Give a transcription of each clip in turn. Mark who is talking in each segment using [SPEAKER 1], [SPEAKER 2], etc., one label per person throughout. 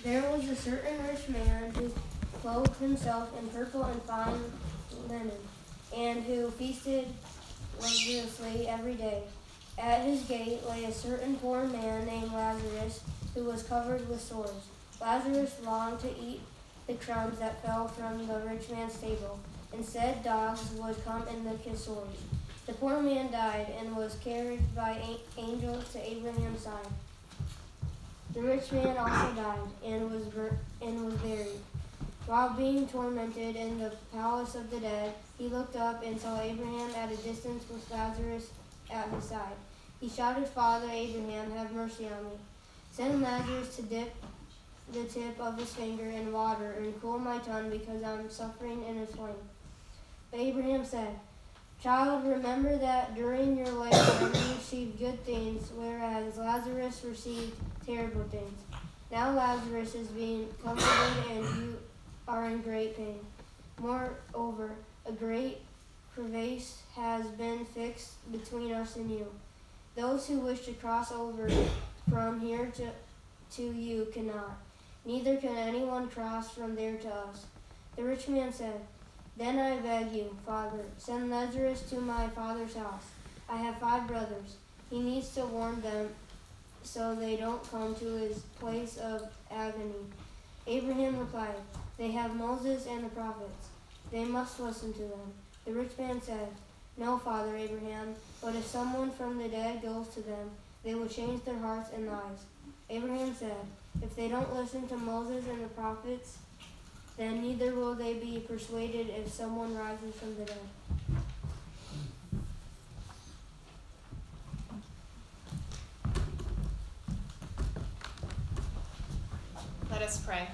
[SPEAKER 1] There was a certain rich man who clothed himself in purple and fine linen, and who feasted luxuriously every day. At his gate lay a certain poor man named Lazarus, who was covered with sores. Lazarus longed to eat the crumbs that fell from the rich man's table. Instead, dogs would come and lick his sores. The poor man died and was carried by angels to Abraham's side. The rich man also died and was buried. While being tormented in the palace of the dead, he looked up and saw Abraham at a distance with Lazarus at his side. He shouted, "Father Abraham, have mercy on me. Send Lazarus to dip the tip of his finger in water and cool my tongue because I'm suffering in a flame." But Abraham said, "Child, remember that during your lifetime you received good things, whereas Lazarus received terrible things. Now Lazarus is being comforted and you are in great pain. Moreover, a great crevasse has been fixed between us and you. Those who wish to cross over from here to you cannot. Neither can anyone cross from there to us." The rich man said, "Then I beg you, Father, send Lazarus to my father's house. I have 5 brothers. He needs to warn them so they don't come to his place of agony." Abraham replied, "They have Moses and the prophets. They must listen to them." The rich man said, "No, Father Abraham, but if someone from the dead goes to them, they will change their hearts and lives." Abraham said, "If they don't listen to Moses and the prophets, then neither will they be persuaded if someone rises from the dead."
[SPEAKER 2] Let us pray.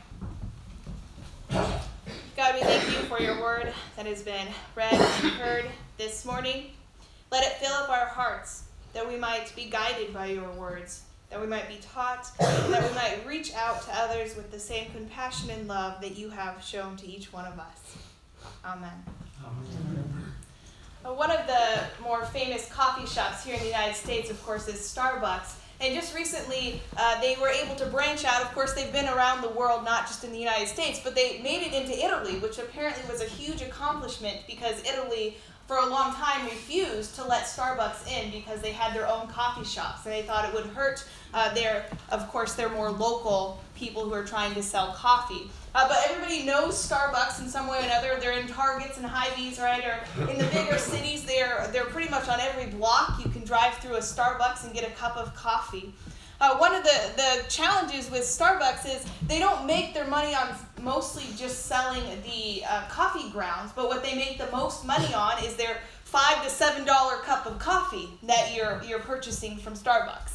[SPEAKER 2] God, we thank you for your word that has been read and heard this morning. Let it fill up our hearts that we might be guided by your words, that we might be taught, and that we might reach out to others with the same compassion and love that you have shown to each one of us. Amen.
[SPEAKER 3] Amen.
[SPEAKER 2] One of the more famous coffee shops here in the United States, of course, is Starbucks. And just recently, they were able to branch out. Of course, they've been around the world, not just in the United States, but they made it into Italy, which apparently was a huge accomplishment because Italy, for a long time, refused to let Starbucks in because they had their own coffee shops. And they thought it would hurt their more local people who are trying to sell coffee. But everybody knows Starbucks in some way or another. They're in Targets and Hy-Vees, right? Or in the bigger cities, they're pretty much on every block. You can drive through a Starbucks and get a cup of coffee. One of the challenges with Starbucks is they don't make their money on mostly just selling the coffee grounds, but what they make the most money on is their $5 to $7 cup of coffee that you're purchasing from Starbucks.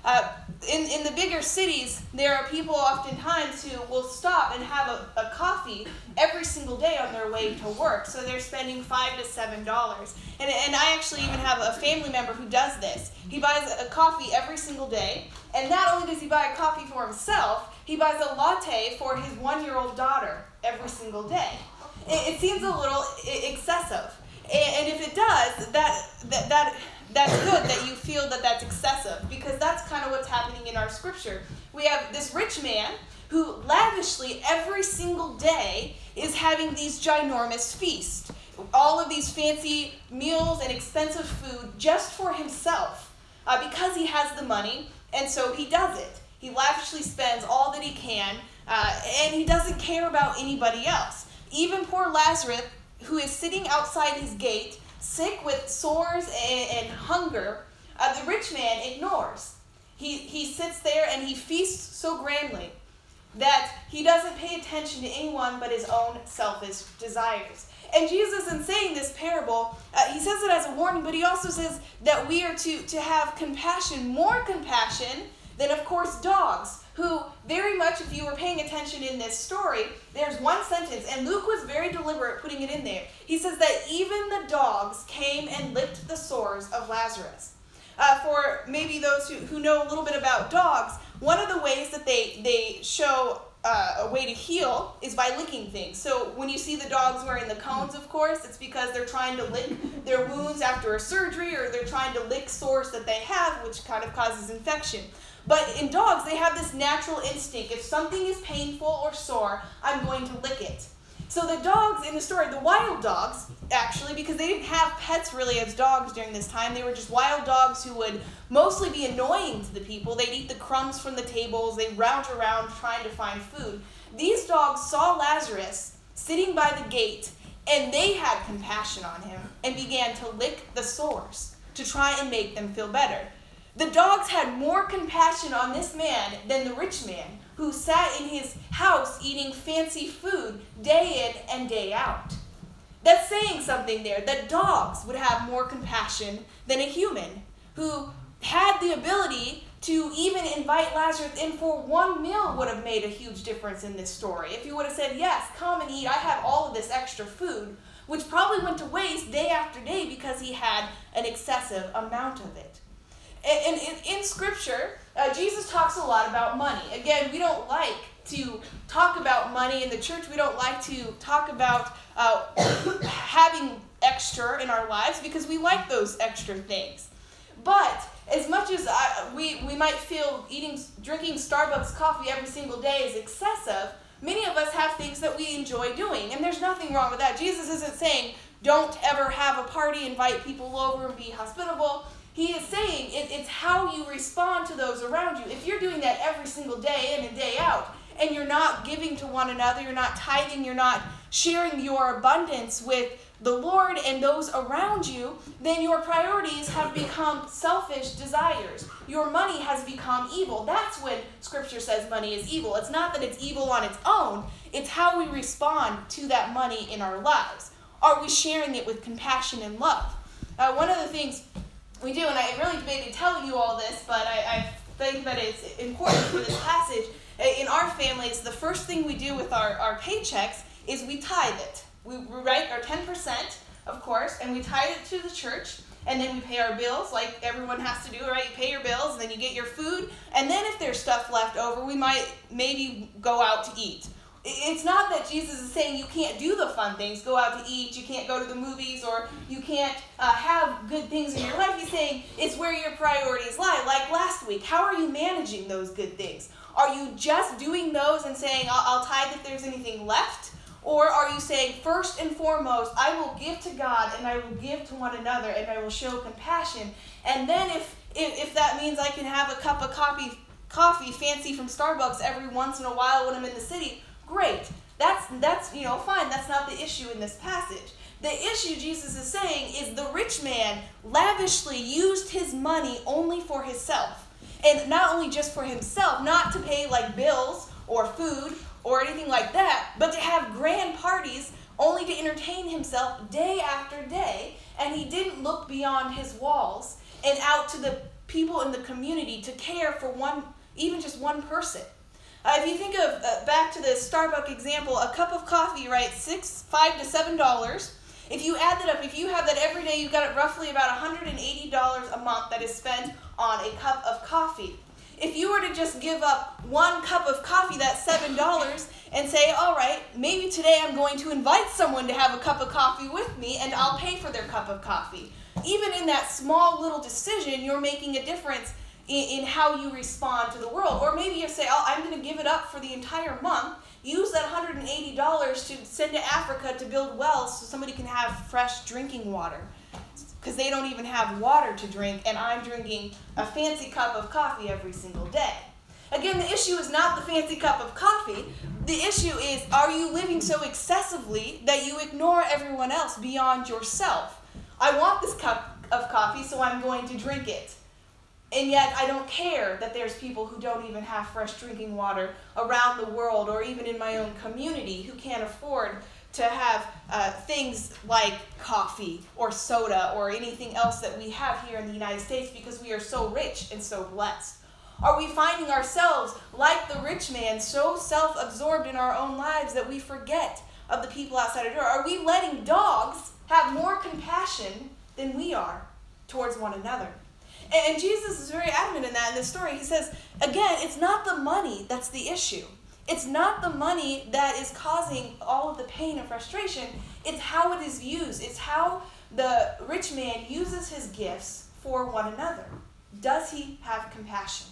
[SPEAKER 2] In the bigger cities, there are people oftentimes who will stop and have a coffee every single day on their way to work. So they're spending $5 to $7. And I actually even have a family member who does this. He buys a coffee every single day. And not only does he buy a coffee for himself, he buys a latte for his 1-year-old daughter every single day. It seems a little excessive. And if it does, that's good that you feel that that's excessive, because that's kind of what's happening in our scripture. We have this rich man who lavishly every single day is having these ginormous feasts, all of these fancy meals and expensive food just for himself, because he has the money, and so he does it. He lavishly spends all that he can, and he doesn't care about anybody else. Even poor Lazarus, who is sitting outside his gate, sick with sores and hunger, the rich man ignores. He sits there and he feasts so grandly that he doesn't pay attention to anyone but his own selfish desires. And Jesus, in saying this parable, he says it as a warning, but he also says that we are to have compassion, more compassion than, of course, dogs, who very much, if you were paying attention in this story, there's one sentence, and Luke was very deliberate putting it in there. He says that even the dogs came and licked the sores of Lazarus. For maybe those who know a little bit about dogs, one of the ways that they show a way to heal is by licking things. So when you see the dogs wearing the cones, of course, it's because they're trying to lick their wounds after a surgery, or they're trying to lick sores that they have, which kind of causes infection. But in dogs, they have this natural instinct. If something is painful or sore, I'm going to lick it. So the dogs in the story, the wild dogs, actually, because they didn't have pets really as dogs during this time, they were just wild dogs who would mostly be annoying to the people. They'd eat the crumbs from the tables. They'd round around trying to find food. These dogs saw Lazarus sitting by the gate, and they had compassion on him and began to lick the sores to try and make them feel better. The dogs had more compassion on this man than the rich man who sat in his house eating fancy food day in and day out. That's saying something there, that dogs would have more compassion than a human who had the ability to even invite Lazarus in for one meal would have made a huge difference in this story. If he would have said, yes, come and eat, I have all of this extra food, which probably went to waste day after day because he had an excessive amount of it. And in Scripture, Jesus talks a lot about money. Again, we don't like to talk about money in the church. We don't like to talk about having extra in our lives because we like those extra things. But as much as we might feel drinking Starbucks coffee every single day is excessive, many of us have things that we enjoy doing, and there's nothing wrong with that. Jesus isn't saying don't ever have a party, invite people over, and be hospitable. He is saying it's how you respond to those around you. If you're doing that every single day in and day out, and you're not giving to one another, you're not tithing, you're not sharing your abundance with the Lord and those around you, then your priorities have become selfish desires. Your money has become evil. That's when Scripture says money is evil. It's not that it's evil on its own, it's how we respond to that money in our lives. Are we sharing it with compassion and love? One of the things we do, and I really debated telling you all this, but I think that it's important for this passage. In our families, the first thing we do with our paychecks is we tithe it. We write our 10%, of course, and we tithe it to the church, and then we pay our bills like everyone has to do, right? You pay your bills, and then you get your food, and then if there's stuff left over, we might maybe go out to eat. It's not that Jesus is saying you can't do the fun things, go out to eat, you can't go to the movies, or you can't have good things in your life. He's saying it's where your priorities lie. Like last week, how are you managing those good things? Are you just doing those and saying, I'll tithe if there's anything left? Or are you saying, first and foremost, I will give to God and I will give to one another and I will show compassion. And then if that means I can have a cup of coffee fancy from Starbucks every once in a while when I'm in the city, great. That's fine. That's not the issue in this passage. The issue Jesus is saying is the rich man lavishly used his money only for himself. And not only just for himself, not to pay like bills or food or anything like that, but to have grand parties only to entertain himself day after day. And he didn't look beyond his walls and out to the people in the community to care for even just one person. If you think of, back to the Starbucks example, a cup of coffee, right, $5 to $7. If you add that up, if you have that every day, you've got roughly about $180 a month that is spent on a cup of coffee. If you were to just give up one cup of coffee, that's $7, and say, all right, maybe today I'm going to invite someone to have a cup of coffee with me, and I'll pay for their cup of coffee. Even in that small little decision, you're making a difference in how you respond to the world. Or maybe you say, I'm going to give it up for the entire month, use that $180 to send to Africa to build wells so somebody can have fresh drinking water. Because they don't even have water to drink, and I'm drinking a fancy cup of coffee every single day. Again, the issue is not the fancy cup of coffee. The issue is, are you living so excessively that you ignore everyone else beyond yourself? I want this cup of coffee, so I'm going to drink it. And yet I don't care that there's people who don't even have fresh drinking water around the world or even in my own community who can't afford to have things like coffee or soda or anything else that we have here in the United States because we are so rich and so blessed. Are we finding ourselves, like the rich man, so self-absorbed in our own lives that we forget of the people outside our door? Are we letting dogs have more compassion than we are towards one another? And Jesus is very adamant in that in this story. He says, again, it's not the money that's the issue. It's not the money that is causing all of the pain and frustration. It's how it is used. It's how the rich man uses his gifts for one another. Does he have compassion?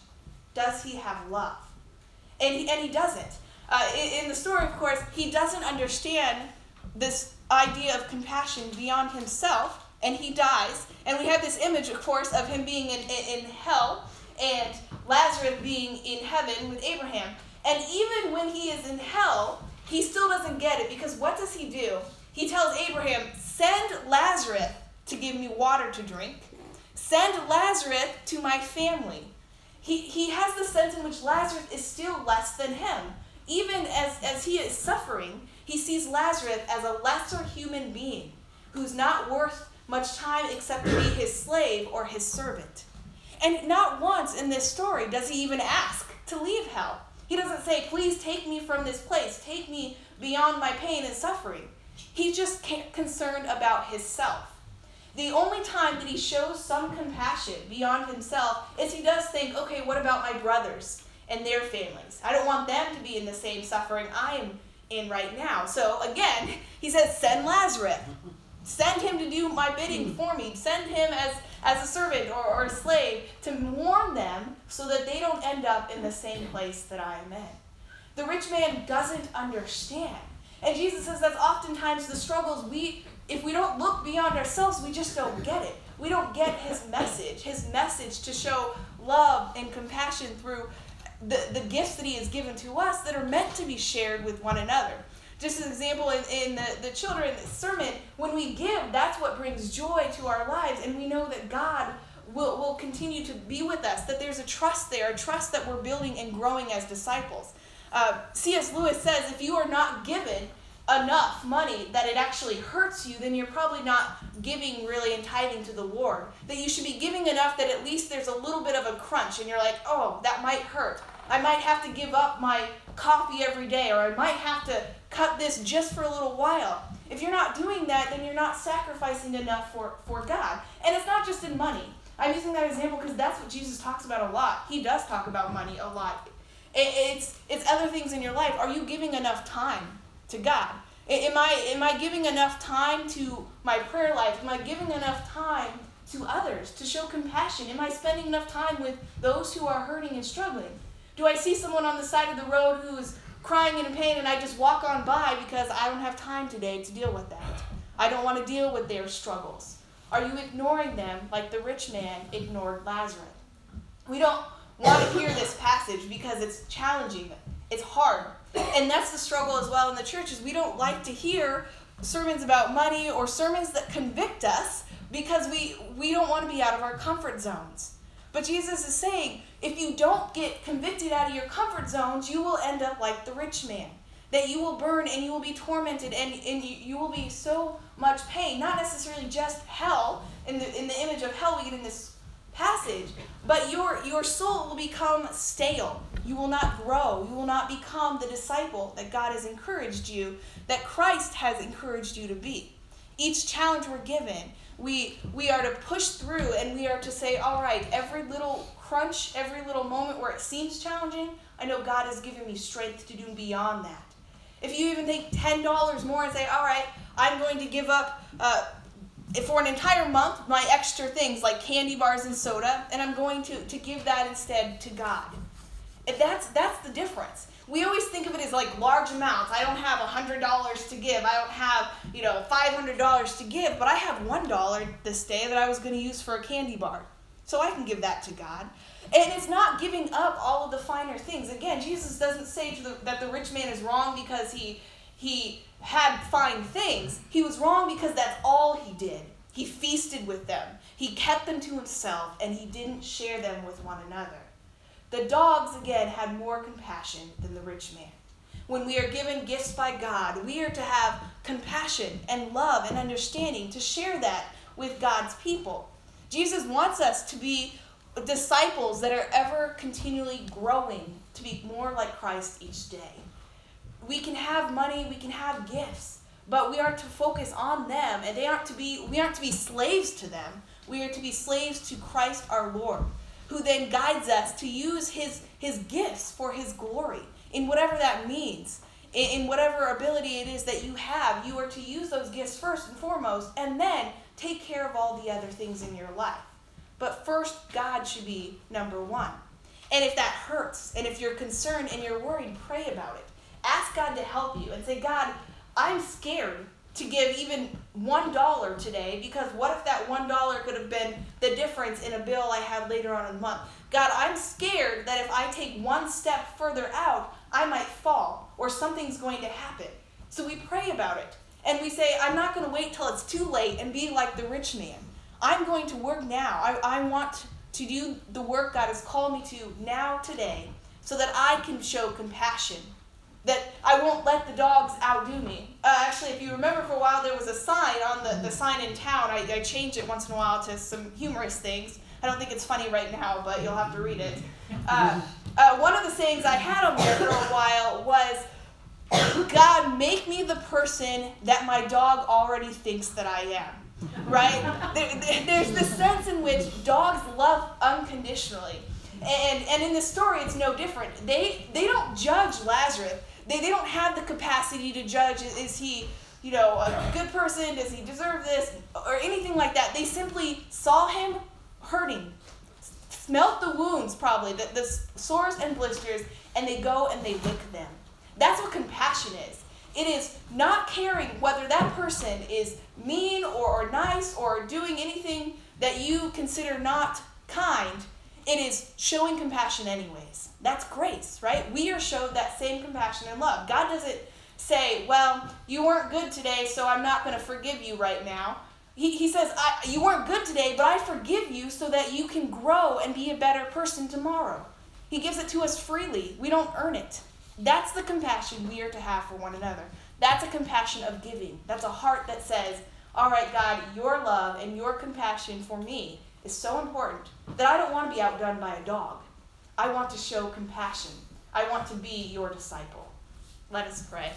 [SPEAKER 2] does he have love? And he doesn't. In the story, of course, he doesn't understand this idea of compassion beyond himself, and he dies. And we have this image, of course, of him being in hell and Lazarus being in heaven with Abraham. And even when he is in hell, he still doesn't get it, because what does he do? He tells Abraham, send Lazarus to give me water to drink. Send Lazarus to my family. He has the sense in which Lazarus is still less than him. Even as he is suffering, he sees Lazarus as a lesser human being who's not worth much time except to be his slave or his servant. And not once in this story does he even ask to leave hell. He doesn't say, please take me from this place. Take me beyond my pain and suffering. He's just concerned about himself. The only time that he shows some compassion beyond himself is he does think, okay, what about my brothers and their families? I don't want them to be in the same suffering I am in right now. So again, he says, send Lazarus. Send him to do my bidding for me. Send him as a servant or a slave to warn them so that they don't end up in the same place that I am in. The rich man doesn't understand. And Jesus says that's oftentimes the struggles if we don't look beyond ourselves, we just don't get it. We don't get his message to show love and compassion through the gifts that he has given to us that are meant to be shared with one another. Just as an example, in the children sermon, when we give, that's what brings joy to our lives, and we know that God will continue to be with us, that there's a trust there, a trust that we're building and growing as disciples. C.S. Lewis says, if you are not given enough money that it actually hurts you, then you're probably not giving really and tithing to the Lord. That you should be giving enough that at least there's a little bit of a crunch, and you're like, oh, that might hurt. I might have to give up my coffee every day, or I might have to cut this just for a little while. If you're not doing that, then you're not sacrificing enough for God. And it's not just in money. I'm using that example because that's what Jesus talks about a lot. He does talk about money a lot. It's other things in your life. Are you giving enough time to God? Am I giving enough time to my prayer life? Am I giving enough time to others to show compassion? Am I spending enough time with those who are hurting and struggling? Do I see someone on the side of the road who's crying and in pain and I just walk on by because I don't have time today to deal with that? I don't want to deal with their struggles. Are you ignoring them like the rich man ignored Lazarus? We don't want to hear this passage because it's challenging. It's hard. And that's the struggle as well in the churches. We don't like to hear sermons about money or sermons that convict us because we don't want to be out of our comfort zones. But Jesus is saying, if you don't get convicted out of your comfort zones, you will end up like the rich man. That you will burn and you will be tormented and you will be so much pain. Not necessarily just hell, in the image of hell we get in this passage, but your soul will become stale. You will not grow. You will not become the disciple that God has encouraged you, that Christ has encouraged you to be. Each challenge we're given, we are to push through, and we are to say, all right, every little crunch, every little moment where it seems challenging, I know God has given me strength to do beyond that. If you even take $10 more and say, all right, I'm going to give up for an entire month my extra things like candy bars and soda, and I'm going to give that instead to God. That's the difference. We always think of it as like large amounts. I don't have $100 to give. I don't have, $500 to give, but I have $1 this day that I was going to use for a candy bar. So I can give that to God. And it's not giving up all of the finer things. Again, Jesus doesn't say that the rich man is wrong because he had fine things. He was wrong because that's all he did. He feasted with them. He kept them to himself, and he didn't share them with one another. The dogs, again, had more compassion than the rich man. When we are given gifts by God, we are to have compassion and love and understanding to share that with God's people. Jesus wants us to be disciples that are ever continually growing to be more like Christ each day. We can have money, we can have gifts, but we are to focus on them, and we aren't to be slaves to them. We are to be slaves to Christ our Lord, who then guides us to use his gifts for his glory, in whatever that means. In whatever ability it is that you have, you are to use those gifts first and foremost, and then take care of all the other things in your life. But first, God should be number one. And if that hurts, and if you're concerned and you're worried, pray about it. Ask God to help you and say, God, I'm scared to give even $1 today, because what if that $1 could have been the difference in a bill I had later on in the month? God, I'm scared that if I take one step further out, I might fall or something's going to happen. So we pray about it. And we say, I'm not going to wait till it's too late and be like the rich man. I'm going to work now. I want to do the work God has called me to now, today, so that I can show compassion. That I won't let the dogs outdo me. Actually, if you remember, for a while there was a sign on the sign in town. I change it once in a while to some humorous things. I don't think it's funny right now, but you'll have to read it. One of the sayings I had on there for a while was, God, make me the person that my dog already thinks that I am. Right? There's this sense in which dogs love unconditionally. And in this story, it's no different. They don't judge Lazarus. They don't have the capacity to judge, is he, a good person? Does he deserve this? Or anything like that. They simply saw him hurting, smelt the wounds probably, the sores and blisters, and they go and they lick them. That's what compassion is. It is not caring whether that person is mean or nice or doing anything that you consider not kind. It is showing compassion anyways. That's grace, right? We are showed that same compassion and love. God doesn't say, well, you weren't good today, so I'm not going to forgive you right now. He says, you weren't good today, but I forgive you so that you can grow and be a better person tomorrow. He gives it to us freely. We don't earn it. That's the compassion we are to have for one another. That's a compassion of giving. That's a heart that says, all right, God, your love and your compassion for me is so important that I don't want to be outdone by a dog. I want to show compassion. I want to be your disciple. Let us pray.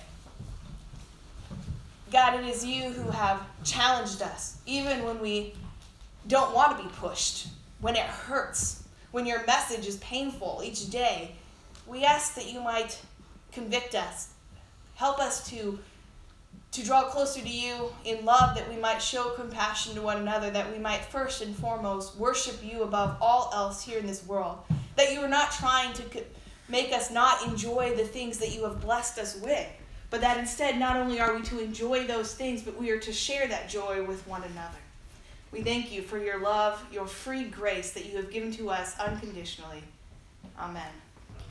[SPEAKER 2] God, it is you who have challenged us, even when we don't want to be pushed, when it hurts, when your message is painful each day. We ask that you might convict us. Help us to draw closer to you in love, that we might show compassion to one another, that we might first and foremost worship you above all else here in this world, that you are not trying to make us not enjoy the things that you have blessed us with, but that instead not only are we to enjoy those things, but we are to share that joy with one another. We thank you for your love, your free grace that you have given to us unconditionally. Amen.